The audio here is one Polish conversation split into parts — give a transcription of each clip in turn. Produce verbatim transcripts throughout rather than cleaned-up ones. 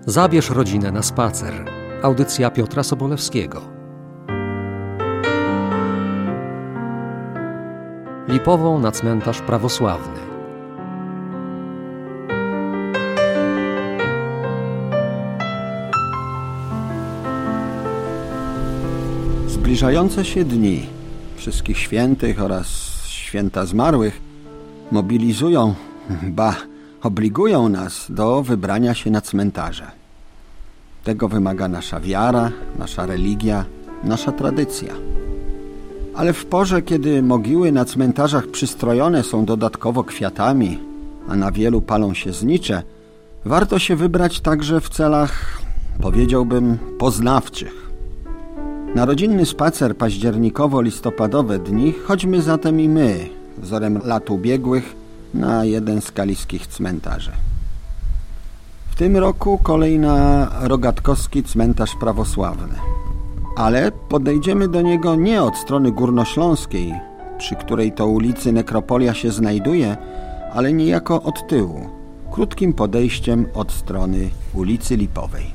Zabierz rodzinę na spacer. Audycja Piotra Sobolewskiego. Lipową na cmentarz prawosławny. Zbliżające się dni Wszystkich Świętych oraz Święta Zmarłych mobilizują, ba, obligują nas do wybrania się na cmentarze. Tego wymaga nasza wiara, nasza religia, nasza tradycja. Ale w porze, kiedy mogiły na cmentarzach przystrojone są dodatkowo kwiatami, a na wielu palą się znicze, warto się wybrać także w celach, powiedziałbym, poznawczych. Na rodzinny spacer październikowo-listopadowe dni chodźmy zatem i my, wzorem lat ubiegłych, na jeden z kaliskich cmentarzy. W tym roku kolej na rogatkowski cmentarz prawosławny. Ale podejdziemy do niego nie od strony górnośląskiej, przy której to ulicy nekropolia się znajduje, ale niejako od tyłu, krótkim podejściem od strony ulicy Lipowej.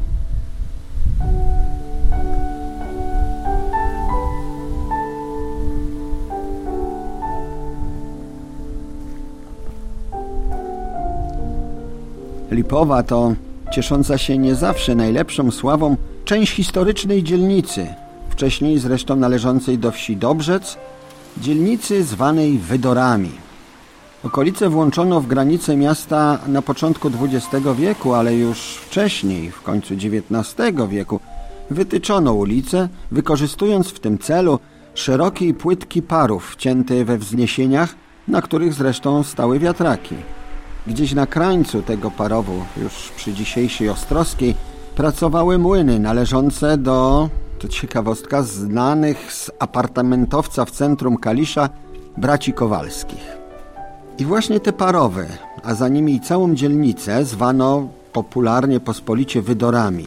Lipowa to ciesząca się nie zawsze najlepszą sławą część historycznej dzielnicy, wcześniej zresztą należącej do wsi Dobrzec, dzielnicy zwanej Wydorami. Okolice włączono w granice miasta na początku dwudziestego wieku, ale już wcześniej, w końcu dziewiętnastego wieku, wytyczono ulice, wykorzystując w tym celu szeroki i płytki parów wcięty we wzniesieniach, na których zresztą stały wiatraki. Gdzieś na krańcu tego parowu, już przy dzisiejszej Ostrowskiej, pracowały młyny należące do, to ciekawostka, znanych z apartamentowca w centrum Kalisza braci Kowalskich. I właśnie te parowy, a za nimi i całą dzielnicę, zwano popularnie pospolicie Wydorami.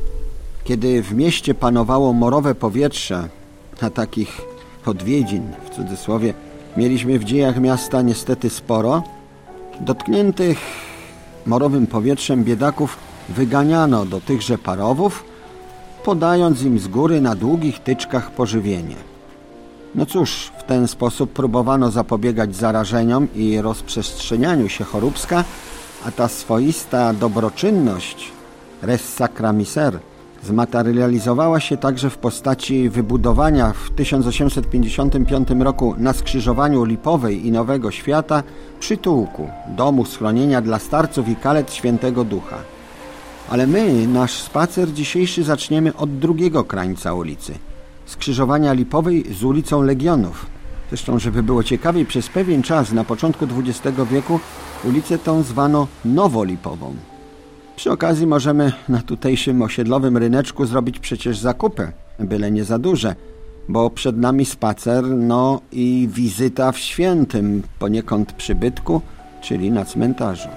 Kiedy w mieście panowało morowe powietrze, a takich odwiedzin, w cudzysłowie, mieliśmy w dziejach miasta niestety sporo, dotkniętych morowym powietrzem biedaków wyganiano do tychże parowów, podając im z góry na długich tyczkach pożywienie. No cóż, w ten sposób próbowano zapobiegać zarażeniom i rozprzestrzenianiu się choróbska, a ta swoista dobroczynność, res sacra miser, zmaterializowała się także w postaci wybudowania w tysiąc osiemset pięćdziesiątym piątym roku na skrzyżowaniu Lipowej i Nowego Świata przytułku, domu schronienia dla starców i kalet Świętego Ducha. Ale my nasz spacer dzisiejszy zaczniemy od drugiego krańca ulicy, skrzyżowania Lipowej z ulicą Legionów. Zresztą, żeby było ciekawiej, przez pewien czas na początku dwudziestego wieku ulicę tą zwano Nowolipową. Przy okazji możemy na tutejszym osiedlowym ryneczku zrobić przecież zakupy, byle nie za duże, bo przed nami spacer, no i wizyta w świętym poniekąd przybytku, czyli na cmentarzu.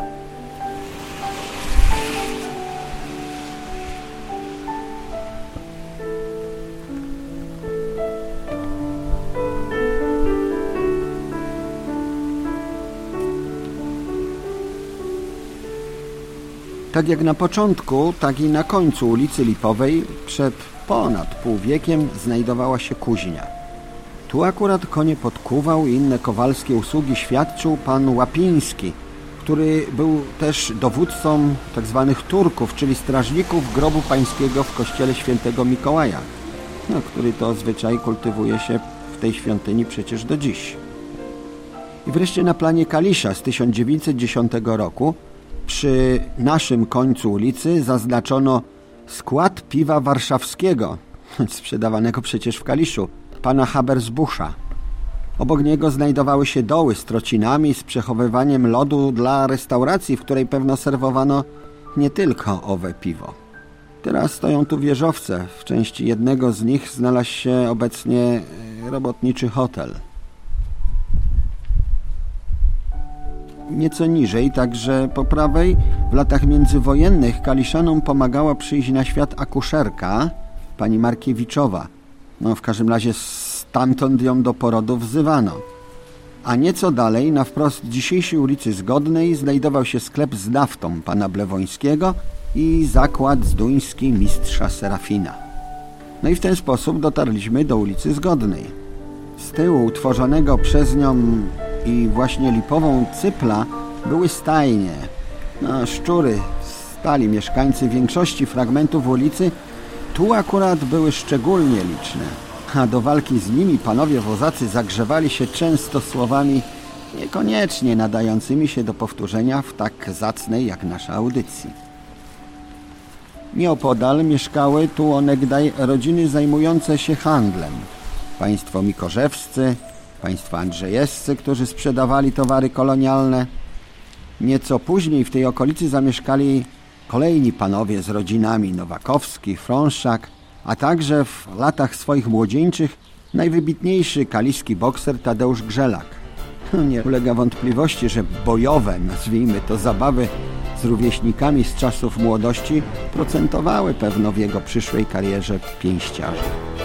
Tak jak na początku, tak i na końcu ulicy Lipowej przed ponad pół wiekiem znajdowała się kuźnia. Tu akurat konie podkuwał i inne kowalskie usługi świadczył pan Łapiński, który był też dowódcą tzw. Turków, czyli strażników grobu pańskiego w kościele świętego Mikołaja, no, który to zwyczaj kultywuje się w tej świątyni przecież do dziś. I wreszcie na planie Kalisza z tysiąc dziewięćset dziesiątego roku przy naszym końcu ulicy zaznaczono skład piwa warszawskiego, sprzedawanego przecież w Kaliszu, pana Habersbusza. Obok niego znajdowały się doły z trocinami, z przechowywaniem lodu dla restauracji, w której pewno serwowano nie tylko owe piwo. Teraz stoją tu wieżowce. W części jednego z nich znalazł się obecnie robotniczy hotel. Nieco niżej, także po prawej, w latach międzywojennych Kaliszanom pomagała przyjść na świat akuszerka, pani Markiewiczowa. No w każdym razie stamtąd ją do porodu wzywano. A nieco dalej, na wprost dzisiejszej ulicy Zgodnej, znajdował się sklep z naftą pana Blewońskiego, i zakład zduński mistrza Serafina. No i w ten sposób dotarliśmy do ulicy Zgodnej. Z tyłu utworzonego przez nią i właśnie lipową cypla były stajnie. No, szczury stali mieszkańcy większości fragmentów ulicy. Tu akurat były szczególnie liczne, a do walki z nimi panowie wozacy zagrzewali się często słowami niekoniecznie nadającymi się do powtórzenia w tak zacnej jak nasza audycji. Nieopodal mieszkały tu onegdaj rodziny zajmujące się handlem. Państwo mikorzewscy, państwo andrzejewscy, którzy sprzedawali towary kolonialne. Nieco później w tej okolicy zamieszkali kolejni panowie z rodzinami Nowakowski, Frąszczak, a także w latach swoich młodzieńczych najwybitniejszy kaliski bokser Tadeusz Grzelak. Nie ulega wątpliwości, że bojowe, nazwijmy to, zabawy z rówieśnikami z czasów młodości procentowały pewno w jego przyszłej karierze pięściarza.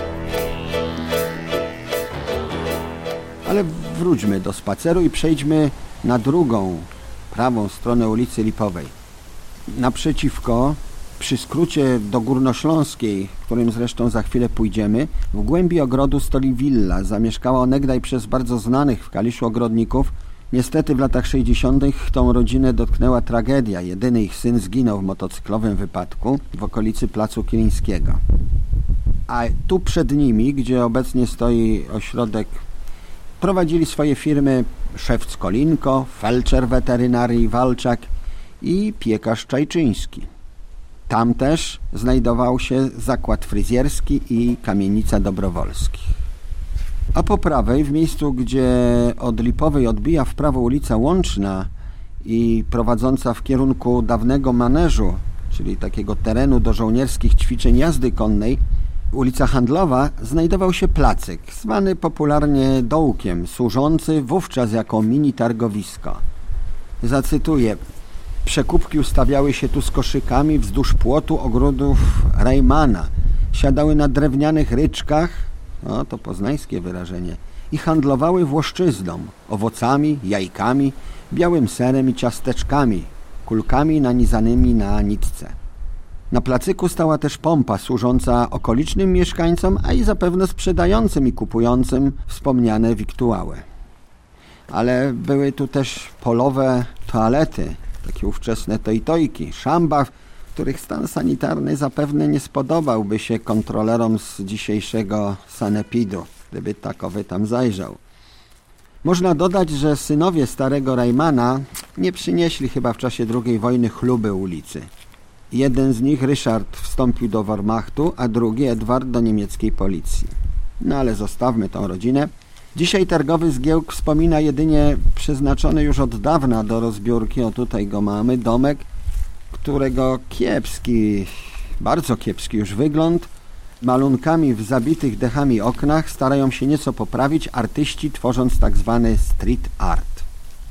Ale wróćmy do spaceru i przejdźmy na drugą, prawą stronę ulicy Lipowej. Naprzeciwko, przy skrócie do Górnośląskiej, którym zresztą za chwilę pójdziemy, w głębi ogrodu stoi willa, zamieszkała onegdaj przez bardzo znanych w Kaliszu ogrodników. Niestety w latach sześćdziesiątych tą rodzinę dotknęła tragedia. Jedyny ich syn zginął w motocyklowym wypadku w okolicy Placu Kilińskiego. A tu przed nimi, gdzie obecnie stoi ośrodek, prowadzili swoje firmy szewc Kolinko, felczer weterynarii Walczak i piekarz Czajczyński. Tam też znajdował się zakład fryzjerski i kamienica Dobrowolskich. A po prawej, w miejscu, gdzie od Lipowej odbija w prawo ulica Łączna i prowadząca w kierunku dawnego maneżu, czyli takiego terenu do żołnierskich ćwiczeń jazdy konnej, ulica Handlowa, znajdował się placyk, zwany popularnie dołkiem, służący wówczas jako mini targowisko. Zacytuję: przekupki ustawiały się tu z koszykami wzdłuż płotu ogrodów Rajmana, siadały na drewnianych ryczkach, o to poznańskie wyrażenie, i handlowały włoszczyzną, owocami, jajkami, białym serem i ciasteczkami, kulkami nanizanymi na nitce. Na placyku stała też pompa służąca okolicznym mieszkańcom, a i zapewne sprzedającym i kupującym wspomniane wiktuały. Ale były tu też polowe toalety, takie ówczesne tojtojki, szamba, których stan sanitarny zapewne nie spodobałby się kontrolerom z dzisiejszego sanepidu, gdyby takowy tam zajrzał. Można dodać, że synowie starego Rajmana nie przynieśli chyba w czasie drugiej wojny chluby ulicy. Jeden z nich, Ryszard, wstąpił do Wehrmachtu, a drugi, Edward, do niemieckiej policji. No ale zostawmy tą rodzinę. Dzisiaj targowy zgiełk wspomina jedynie przeznaczony już od dawna do rozbiórki, o tutaj go mamy, domek, którego kiepski, bardzo kiepski już wygląd, malunkami w zabitych dechami oknach starają się nieco poprawić artyści, tworząc tak zwany street art.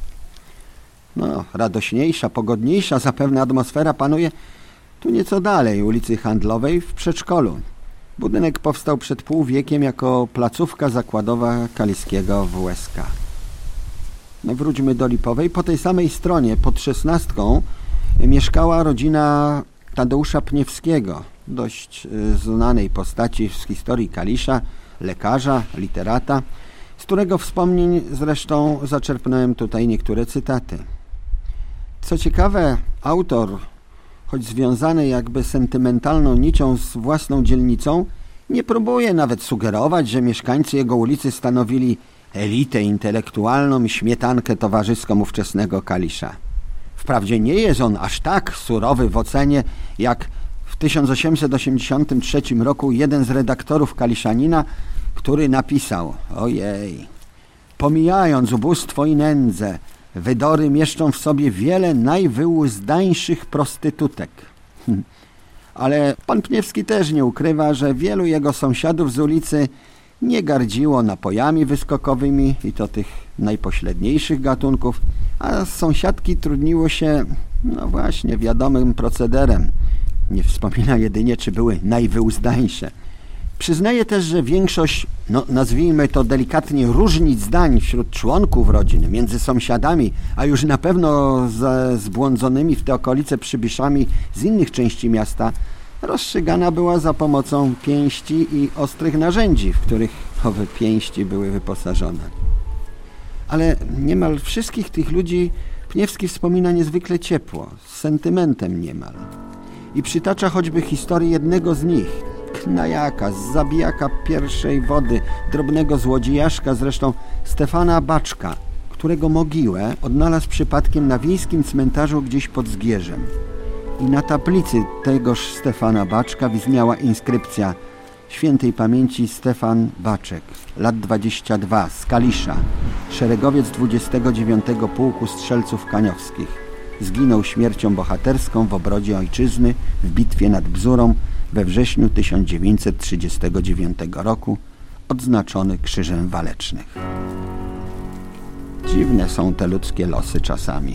No, radośniejsza, pogodniejsza zapewne atmosfera panuje tu nieco dalej, ulicy Handlowej, w przedszkolu. Budynek powstał przed pół wiekiem jako placówka zakładowa kaliskiego W S K. No, wróćmy do Lipowej. Po tej samej stronie, pod szesnastką, mieszkała rodzina Tadeusza Pniewskiego, dość znanej postaci z historii Kalisza, lekarza, literata, z którego wspomnień zresztą zaczerpnąłem tutaj niektóre cytaty. Co ciekawe, autor, choć związany jakby sentymentalną nicią z własną dzielnicą, nie próbuje nawet sugerować, że mieszkańcy jego ulicy stanowili elitę intelektualną i śmietankę towarzyską ówczesnego Kalisza. Wprawdzie nie jest on aż tak surowy w ocenie, jak w tysiąc osiemset osiemdziesiątym trzecim roku jeden z redaktorów Kaliszanina, który napisał: ojej, pomijając ubóstwo i nędzę, wydory mieszczą w sobie wiele najwyuzdańszych prostytutek. Ale pan Pniewski też nie ukrywa, że wielu jego sąsiadów z ulicy nie gardziło napojami wyskokowymi i to tych najpośredniejszych gatunków, a sąsiadki trudniło się, no właśnie, wiadomym procederem. Nie wspomina jedynie, czy były najwyuzdańsze. Przyznaję też, że większość, no nazwijmy to delikatnie, różnic zdań wśród członków rodziny, między sąsiadami, a już na pewno ze zbłądzonymi w te okolice przybyszami z innych części miasta, rozstrzygana była za pomocą pięści i ostrych narzędzi, w których owe pięści były wyposażone. Ale niemal wszystkich tych ludzi Pniewski wspomina niezwykle ciepło, z sentymentem niemal. I przytacza choćby historię jednego z nich, knajaka, zabijaka pierwszej wody, drobnego złodziejaszka, zresztą Stefana Baczka, którego mogiłę odnalazł przypadkiem na wiejskim cmentarzu gdzieś pod Zgierzem. I na tablicy tegoż Stefana Baczka widniała inskrypcja: świętej pamięci Stefan Baczek, lat dwadzieścia dwa, z Kalisza, szeregowiec dwudziestego dziewiątego Pułku Strzelców Kaniowskich. Zginął śmiercią bohaterską w obronie ojczyzny w bitwie nad Bzurą we wrześniu tysiąc dziewięćset trzydziestego dziewiątego roku, odznaczony Krzyżem Walecznych. Dziwne są te ludzkie losy czasami.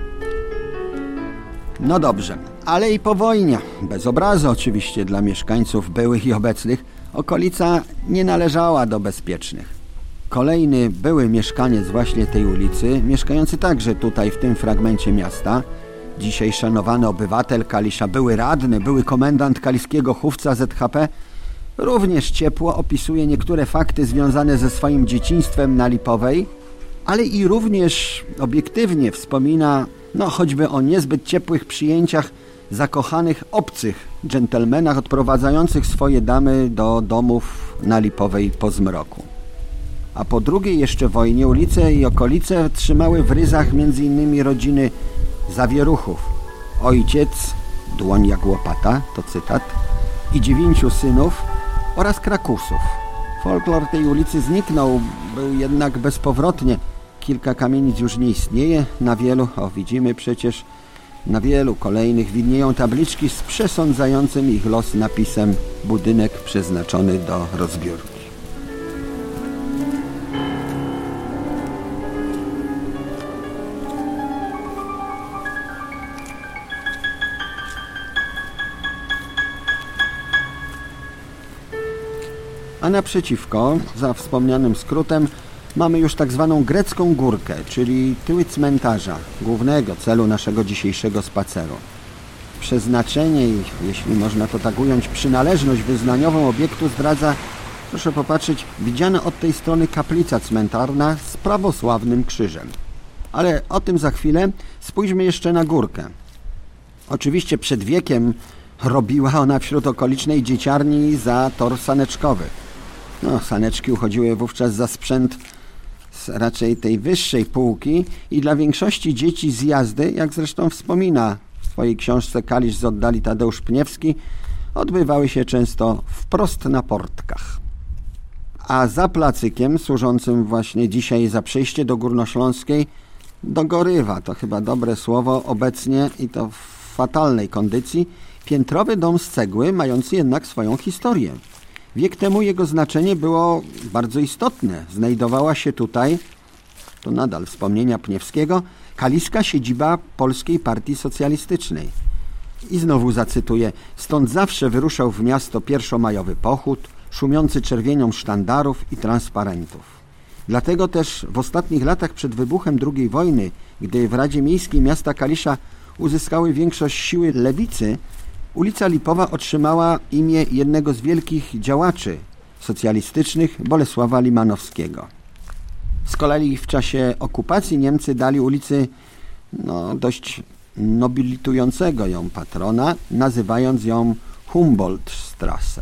No dobrze, ale i po wojnie, bez obrazu oczywiście dla mieszkańców byłych i obecnych, okolica nie należała do bezpiecznych. Kolejny były mieszkaniec właśnie tej ulicy, mieszkający także tutaj w tym fragmencie miasta, dzisiaj szanowany obywatel Kalisza, były radny, były komendant kaliskiego chówca Z H P, również ciepło opisuje niektóre fakty związane ze swoim dzieciństwem na Lipowej, ale i również obiektywnie wspomina no choćby o niezbyt ciepłych przyjęciach zakochanych obcych dżentelmenach odprowadzających swoje damy do domów na Lipowej po zmroku. A po drugiej jeszcze wojnie ulice i okolice trzymały w ryzach między innymi rodziny Zawieruchów. Ojciec, dłoń jak łopata, to cytat, i dziewięciu synów oraz Krakusów. Folklor tej ulicy zniknął, był jednak bezpowrotnie. Kilka kamienic już nie istnieje, na wielu, o widzimy przecież, na wielu kolejnych widnieją tabliczki z przesądzającym ich los napisem budynek przeznaczony do rozbiórki. A naprzeciwko, za wspomnianym skrótem, mamy już tak zwaną grecką górkę, czyli tyły cmentarza, głównego celu naszego dzisiejszego spaceru. Przeznaczenie i, jeśli można to tak ująć, przynależność wyznaniową obiektu zdradza, proszę popatrzeć, widziana od tej strony kaplica cmentarna z prawosławnym krzyżem. Ale o tym za chwilę. Spójrzmy jeszcze na górkę. Oczywiście przed wiekiem robiła ona wśród okolicznej dzieciarni za tor saneczkowy. No, saneczki uchodziły wówczas za sprzęt z raczej tej wyższej półki i dla większości dzieci z jazdy, jak zresztą wspomina w swojej książce Kalisz z oddali Tadeusz Pniewski, odbywały się często wprost na portkach. A za placykiem, służącym właśnie dzisiaj za przejście do Górnośląskiej, dogorywa, to chyba dobre słowo, obecnie i to w fatalnej kondycji, piętrowy dom z cegły, mający jednak swoją historię. Wiek temu jego znaczenie było bardzo istotne. Znajdowała się tutaj, to nadal wspomnienia Pniewskiego, kaliska siedziba Polskiej Partii Socjalistycznej. I znowu zacytuję: stąd zawsze wyruszał w miasto pierwszomajowy pochód, szumiący czerwienią sztandarów i transparentów. Dlatego też w ostatnich latach przed wybuchem drugiej wojny, gdy w Radzie Miejskiej miasta Kalisza uzyskały większość siły lewicy, ulica Lipowa otrzymała imię jednego z wielkich działaczy socjalistycznych, Bolesława Limanowskiego. Z kolei w czasie okupacji Niemcy dali ulicy no, dość nobilitującego ją patrona, nazywając ją Humboldtstrasse.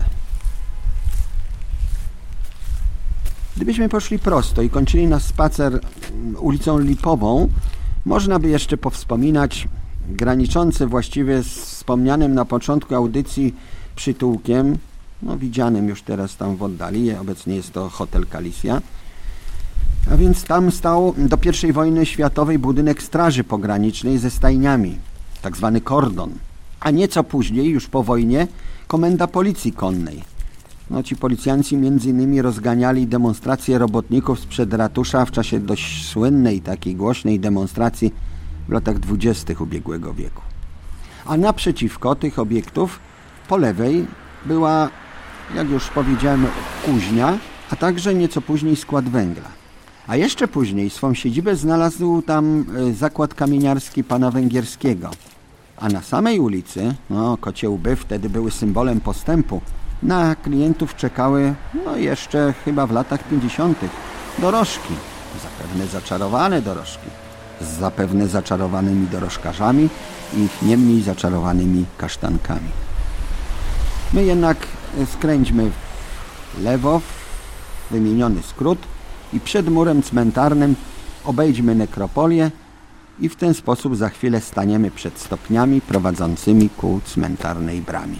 Gdybyśmy poszli prosto i kończyli nasz spacer ulicą Lipową, można by jeszcze powspominać graniczący właściwie z wspomnianym na początku audycji przytułkiem, no widzianym już teraz tam w oddali, obecnie jest to hotel Kalisja, a więc tam stał do pierwszej wojny światowej budynek Straży Pogranicznej ze stajniami, tak zwany kordon, a nieco później, już po wojnie, komenda Policji Konnej. No, ci policjanci między innymi rozganiali demonstracje robotników sprzed ratusza w czasie dość słynnej, takiej głośnej demonstracji w latach dwudziestych ubiegłego wieku. A naprzeciwko tych obiektów po lewej była jak już powiedziałem, kuźnia, a także nieco później skład węgla. A jeszcze później swą siedzibę znalazł tam zakład kamieniarski pana Węgierskiego. A na samej ulicy, no kocie łby wtedy były symbolem postępu, na klientów czekały, no jeszcze chyba w latach pięćdziesiątych, dorożki. Zapewne zaczarowane dorożki. Z zapewne zaczarowanymi dorożkarzami i nie mniej zaczarowanymi kasztankami. My jednak skręćmy w lewo, w wymieniony skrót i przed murem cmentarnym obejdźmy nekropolię i w ten sposób za chwilę staniemy przed stopniami prowadzącymi ku cmentarnej bramie.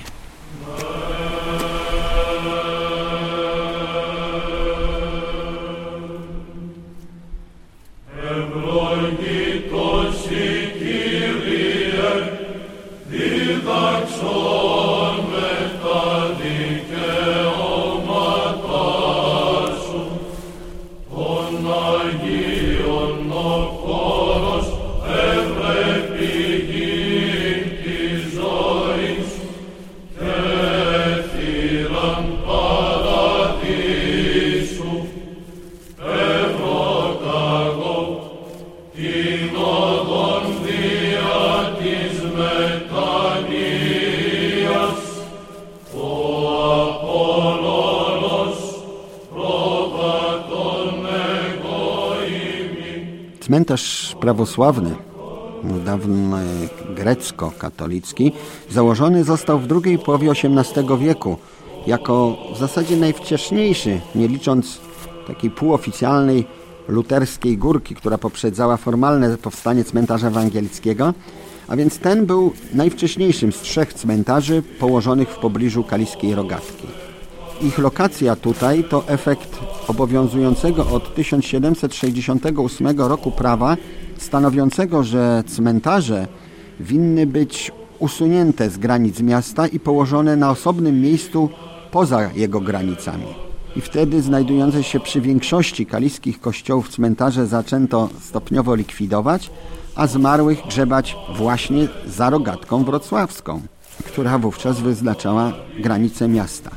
Cmentarz prawosławny, dawno grecko-katolicki, założony został w drugiej połowie osiemnastego wieku jako w zasadzie najwcześniejszy, nie licząc takiej półoficjalnej luterskiej górki, która poprzedzała formalne powstanie cmentarza ewangelickiego, a więc ten był najwcześniejszym z trzech cmentarzy położonych w pobliżu Kaliskiej Rogatki. Ich lokacja tutaj to efekt obowiązującego od tysiąc siedemset sześćdziesiątego ósmego roku prawa stanowiącego, że cmentarze winny być usunięte z granic miasta i położone na osobnym miejscu poza jego granicami. I wtedy znajdujące się przy większości kaliskich kościołów cmentarze zaczęto stopniowo likwidować, a zmarłych grzebać właśnie za Rogatką Wrocławską, która wówczas wyznaczała granice miasta.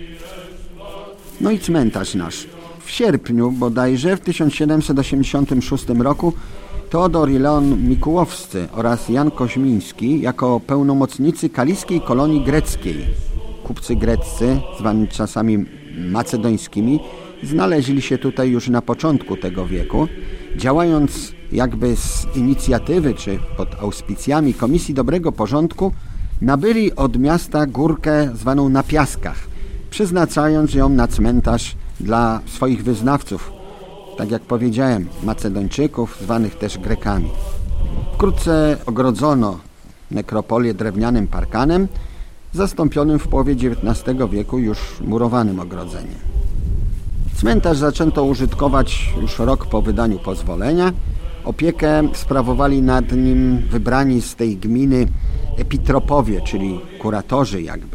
No i cmentarz nasz. W sierpniu bodajże w tysiąc siedemset osiemdziesiątym szóstym roku Teodor i Leon Mikułowscy oraz Jan Koźmiński jako pełnomocnicy kaliskiej kolonii greckiej, kupcy greccy, zwani czasami macedońskimi, znaleźli się tutaj już na początku tego wieku, działając jakby z inicjatywy czy pod auspicjami Komisji Dobrego Porządku, nabyli od miasta górkę zwaną Na Piaskach, przeznaczając ją na cmentarz dla swoich wyznawców, tak jak powiedziałem, Macedończyków, zwanych też Grekami. Wkrótce ogrodzono nekropolię drewnianym parkanem, zastąpionym w połowie dziewiętnastego wieku już murowanym ogrodzeniem. Cmentarz zaczęto użytkować już rok po wydaniu pozwolenia. Opiekę sprawowali nad nim wybrani z tej gminy epitropowie, czyli kuratorzy jakby.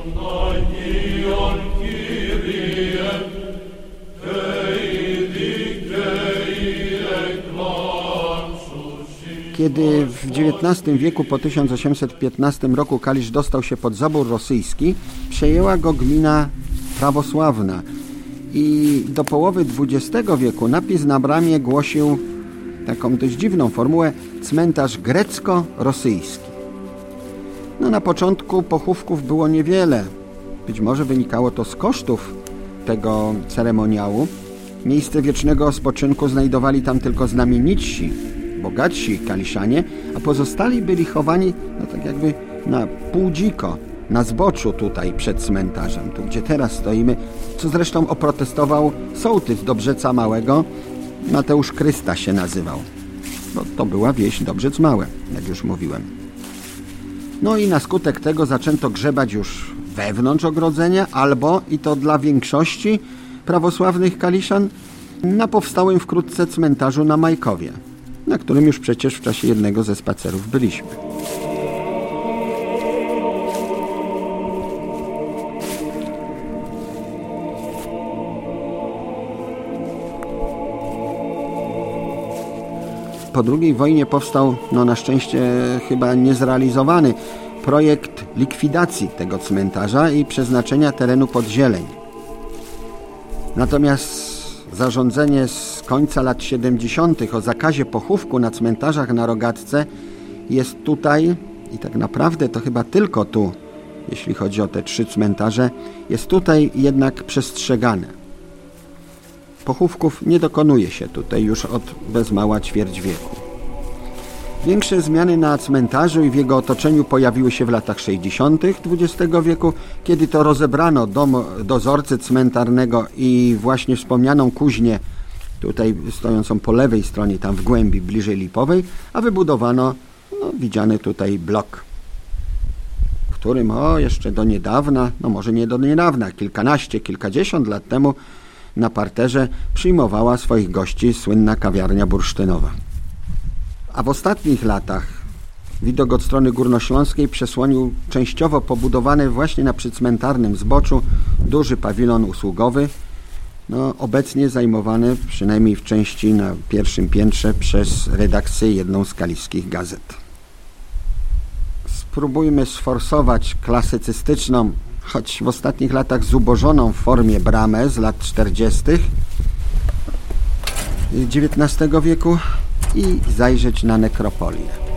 Kiedy w dziewiętnastym wieku po tysiąc osiemset piętnastym roku Kalisz dostał się pod zabór rosyjski, przejęła go gmina prawosławna i do połowy dwudziestego wieku napis na bramie głosił taką dość dziwną formułę cmentarz grecko-rosyjski. No na początku pochówków było niewiele. Być może wynikało to z kosztów tego ceremoniału. Miejsce wiecznego spoczynku znajdowali tam tylko znamienici, bogatsi kaliszanie, a pozostali byli chowani no tak jakby na pół dziko, na zboczu tutaj przed cmentarzem, tu gdzie teraz stoimy, co zresztą oprotestował sołtys Dobrzeca Małego, Mateusz Krysta się nazywał, bo to była wieś Dobrzec Małe, jak już mówiłem. No i na skutek tego zaczęto grzebać już wewnątrz ogrodzenia, albo, i to dla większości prawosławnych kaliszan, na powstałym wkrótce cmentarzu na Majkowie, na którym już przecież w czasie jednego ze spacerów byliśmy. Po drugiej wojnie powstał, no na szczęście chyba niezrealizowany, projekt likwidacji tego cmentarza i przeznaczenia terenu pod zieleń. Natomiast zarządzenie z końca lat siedemdziesiątych o zakazie pochówku na cmentarzach na Rogatce jest tutaj, i tak naprawdę to chyba tylko tu, jeśli chodzi o te trzy cmentarze, jest tutaj jednak przestrzegane. Pochówków nie dokonuje się tutaj już od bez mała ćwierć wieku. Większe zmiany na cmentarzu i w jego otoczeniu pojawiły się w latach sześćdziesiątych dwudziestego wieku, kiedy to rozebrano dom dozorcy cmentarnego i właśnie wspomnianą kuźnię, tutaj stojącą po lewej stronie, tam w głębi, bliżej Lipowej, a wybudowano no, widziany tutaj blok, w którym o, jeszcze do niedawna, no może nie do niedawna, kilkanaście, kilkadziesiąt lat temu na parterze przyjmowała swoich gości słynna kawiarnia bursztynowa. A w ostatnich latach widok od strony górnośląskiej przesłonił częściowo pobudowany właśnie na przycmentarnym zboczu duży pawilon usługowy, no, obecnie zajmowany przynajmniej w części na pierwszym piętrze przez redakcję jedną z kaliskich gazet. Spróbujmy sforsować klasycystyczną, choć w ostatnich latach zubożoną w formie bramę z lat czterdziestych dziewiętnastego wieku i zajrzeć na nekropolię.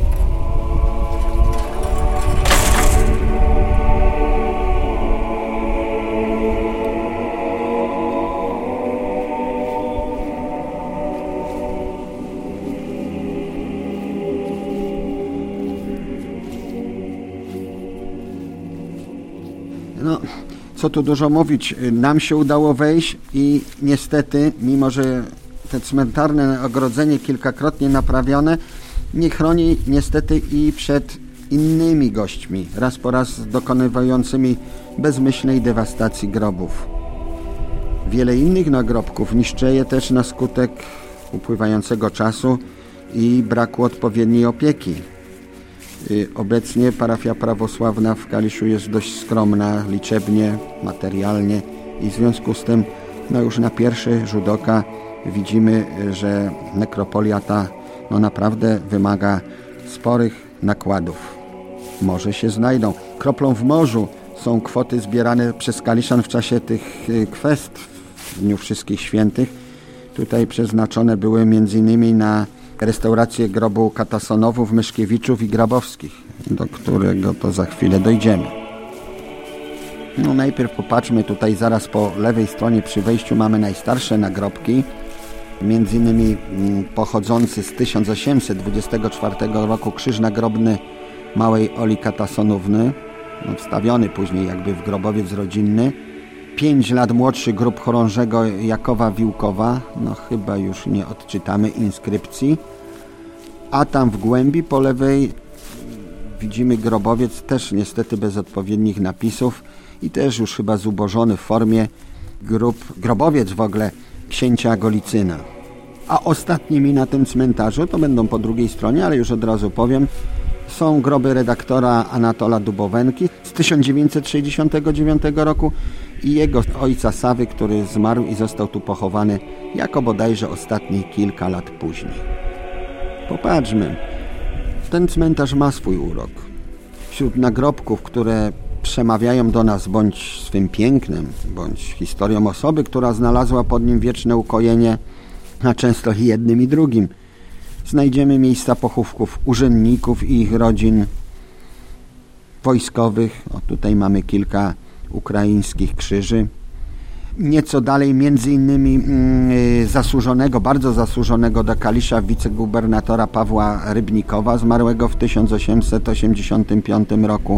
No, co tu dużo mówić, nam się udało wejść i niestety, mimo że te cmentarne ogrodzenie kilkakrotnie naprawione, nie chroni niestety i przed innymi gośćmi, raz po raz dokonywającymi bezmyślnej dewastacji grobów. Wiele innych nagrobków niszczeje też na skutek upływającego czasu i braku odpowiedniej opieki. Obecnie parafia prawosławna w Kaliszu jest dość skromna liczebnie, materialnie i w związku z tym no już na pierwszy rzut oka widzimy, że nekropolia ta no naprawdę wymaga sporych nakładów. Może się znajdą. Kroplą w morzu są kwoty zbierane przez Kaliszan w czasie tych kwest w Dniu Wszystkich Świętych. Tutaj przeznaczone były m.in. na restaurację grobu Katasonowów, Myszkiewiczów i Grabowskich, do którego to za chwilę dojdziemy. No najpierw popatrzmy tutaj, zaraz po lewej stronie przy wejściu mamy najstarsze nagrobki, między innymi pochodzący z tysiąc osiemset dwudziestego czwartego roku krzyż nagrobny małej Oli Katasonówny, no, wstawiony później jakby w grobowiec rodzinny. Pięć lat młodszy grób chorążego Jakowa Wiłkowa, no chyba już nie odczytamy inskrypcji, a tam w głębi po lewej widzimy grobowiec, też niestety bez odpowiednich napisów i też już chyba zubożony w formie grób, grobowiec w ogóle księcia Golicyna. A ostatnimi na tym cmentarzu, to będą po drugiej stronie, ale już od razu powiem, są groby redaktora Anatola Dubowenki z tysiąc dziewięćset sześćdziesiątego dziewiątego roku i jego ojca Sawy, który zmarł i został tu pochowany jako bodajże ostatnie kilka lat później. Popatrzmy. Ten cmentarz ma swój urok. Wśród nagrobków, które przemawiają do nas bądź swym pięknem, bądź historią osoby, która znalazła pod nim wieczne ukojenie, a często i jednym i drugim, znajdziemy miejsca pochówków urzędników i ich rodzin, wojskowych. O, tutaj mamy kilka ukraińskich krzyży. Nieco dalej między innymi yy, zasłużonego, bardzo zasłużonego do Kalisza wicegubernatora Pawła Rybnikowa, zmarłego w tysiąc osiemset osiemdziesiątym piątym roku.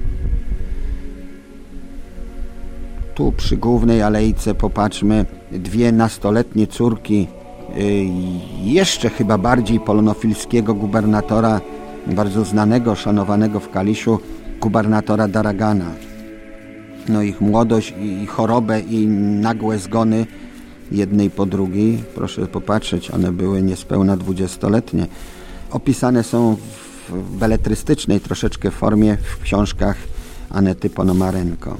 Tu przy głównej alejce popatrzmy, dwie nastoletnie córki yy, jeszcze chyba bardziej polonofilskiego gubernatora, bardzo znanego, szanowanego w Kaliszu, gubernatora Daragana. No ich młodość i chorobę i nagłe zgony jednej po drugiej. Proszę popatrzeć, one były niespełna dwudziestoletnie. Opisane są w beletrystycznej troszeczkę formie w książkach Anety Ponomarenko.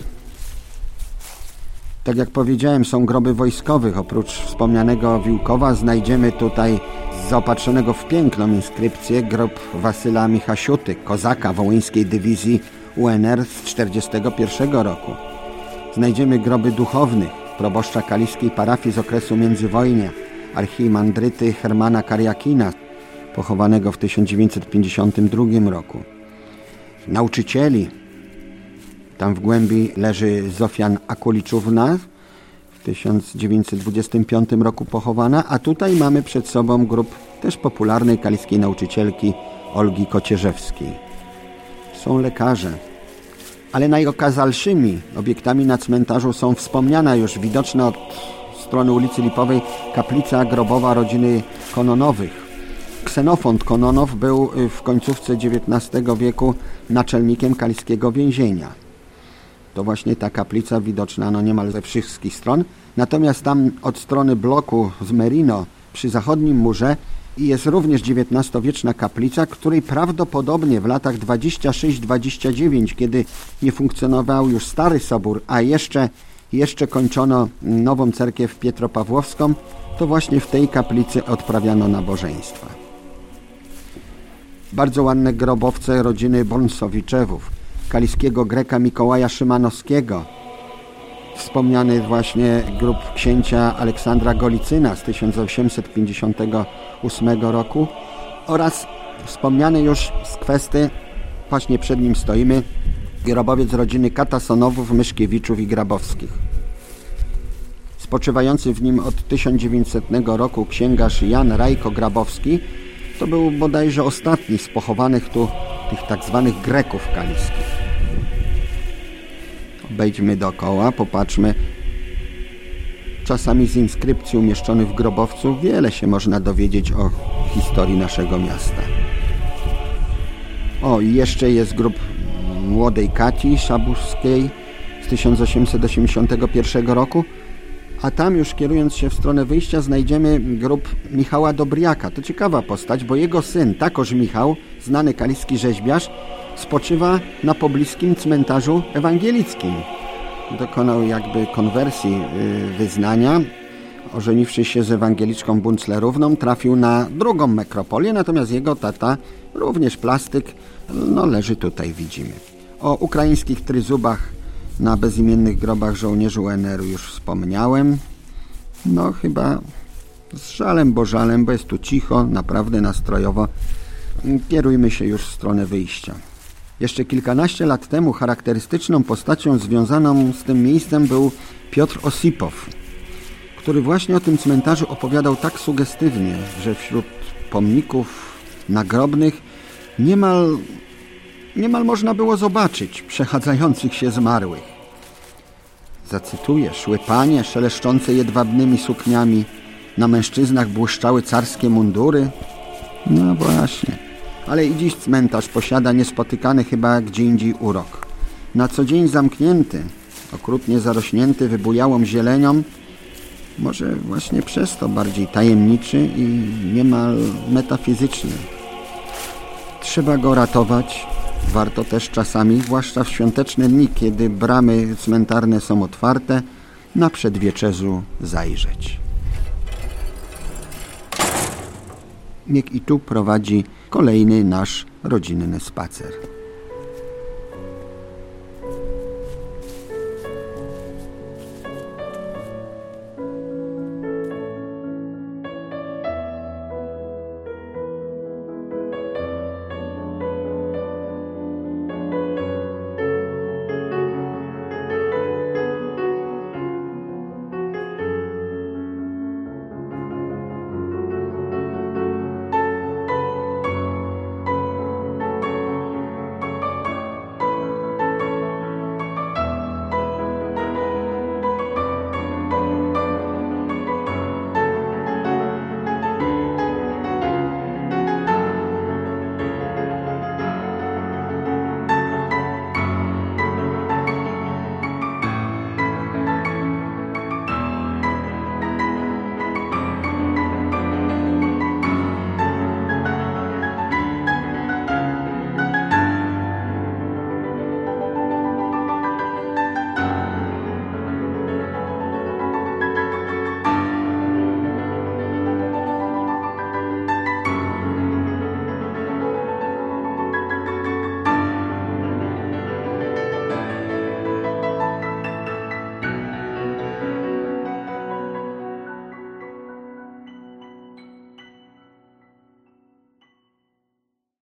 Tak jak powiedziałem, są groby wojskowych. Oprócz wspomnianego Wiłkowa znajdziemy tutaj zaopatrzonego w piękną inskrypcję grób Wasyla Michasiuty, kozaka wołyńskiej dywizji U N R z tysiąc dziewięćset czterdziestego pierwszego roku. Znajdziemy groby duchownych, proboszcza kaliskiej parafii z okresu międzywojnia, archimandryty Hermana Kariakina, pochowanego w tysiąc dziewięćset pięćdziesiątym drugim roku. Nauczycieli. Tam w głębi leży Zofian Akuliczówna, w tysiąc dziewięćset dwudziestym piątym roku pochowana, a tutaj mamy przed sobą grób też popularnej kaliskiej nauczycielki Olgi Kocierzewskiej. Są lekarze. Ale najokazalszymi obiektami na cmentarzu są wspomniana już, widoczna od strony ulicy Lipowej, kaplica grobowa rodziny Kononowych. Ksenofont Kononow był w końcówce dziewiętnastego wieku naczelnikiem kaliskiego więzienia. To właśnie ta kaplica widoczna no niemal ze wszystkich stron. Natomiast tam od strony bloku z Merino przy zachodnim murze jest również dziewiętnastowieczna kaplica, której prawdopodobnie w latach dwudziestym szóstym dwudziestym dziewiątym, kiedy nie funkcjonował już stary sobór, a jeszcze, jeszcze kończono nową cerkiew pietropawłowską, to właśnie w tej kaplicy odprawiano nabożeństwa. Bardzo ładne grobowce rodziny Bonsowiczewów, kaliskiego Greka Mikołaja Szymanowskiego, wspomniany właśnie grób księcia Aleksandra Golicyna z tysiąc osiemset pięćdziesiątego ósmego roku oraz wspomniany już z kwesty, właśnie przed nim stoimy, grobowiec rodziny Katasonowów, Myszkiewiczów i Grabowskich. Spoczywający w nim od tysiąc dziewięćsetnego roku księgarz Jan Rajko Grabowski to był bodajże ostatni z pochowanych tu tych tak zwanych Greków kaliskich. Obejdźmy dookoła, popatrzmy. Czasami z inskrypcji umieszczonych w grobowcu wiele się można dowiedzieć o historii naszego miasta. O, i jeszcze jest grób młodej Kati Szabuskiej z tysiąc osiemset osiemdziesiątego pierwszego roku, a tam już kierując się w stronę wyjścia znajdziemy grób Michała Dobriaka. To ciekawa postać, bo jego syn, takoż Michał, znany kaliski rzeźbiarz, spoczywa na pobliskim cmentarzu ewangelickim. Dokonał jakby konwersji wyznania. Ożeniwszy się z ewangeliczką Bunclerówną, trafił na drugą metropolię, natomiast jego tata, również plastyk, no leży tutaj, widzimy. O ukraińskich tryzubach na bezimiennych grobach żołnierzy U N R-u już wspomniałem. No chyba z żalem, bo żalem, bo jest tu cicho, naprawdę nastrojowo. Kierujmy się już w stronę wyjścia. Jeszcze kilkanaście lat temu charakterystyczną postacią związaną z tym miejscem był Piotr Osipow, który właśnie o tym cmentarzu opowiadał tak sugestywnie, że wśród pomników nagrobnych niemal, niemal można było zobaczyć przechadzających się zmarłych. Zacytuję: szły panie szeleszczące jedwabnymi sukniami, na mężczyznach błyszczały carskie mundury. No właśnie. Ale i dziś cmentarz posiada niespotykany chyba gdzie indziej urok. Na co dzień zamknięty, okrutnie zarośnięty wybujałą zielenią, może właśnie przez to bardziej tajemniczy i niemal metafizyczny. Trzeba go ratować, warto też czasami, zwłaszcza w świąteczne dni, kiedy bramy cmentarne są otwarte, na przedwieczezu zajrzeć. Niech i tu prowadzi kolejny nasz rodzinny spacer.